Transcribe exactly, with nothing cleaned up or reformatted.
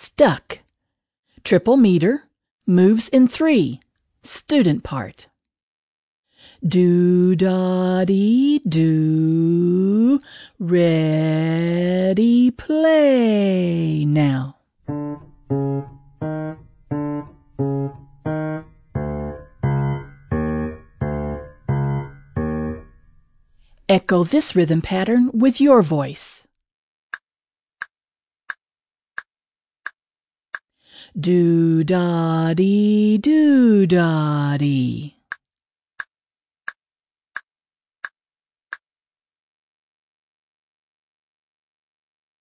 stuck. Triple meter, moves in three, student part. Do, da, dee, do, ready, play now. Echo this rhythm pattern with your voice. Do, da, dee, do, da, dee.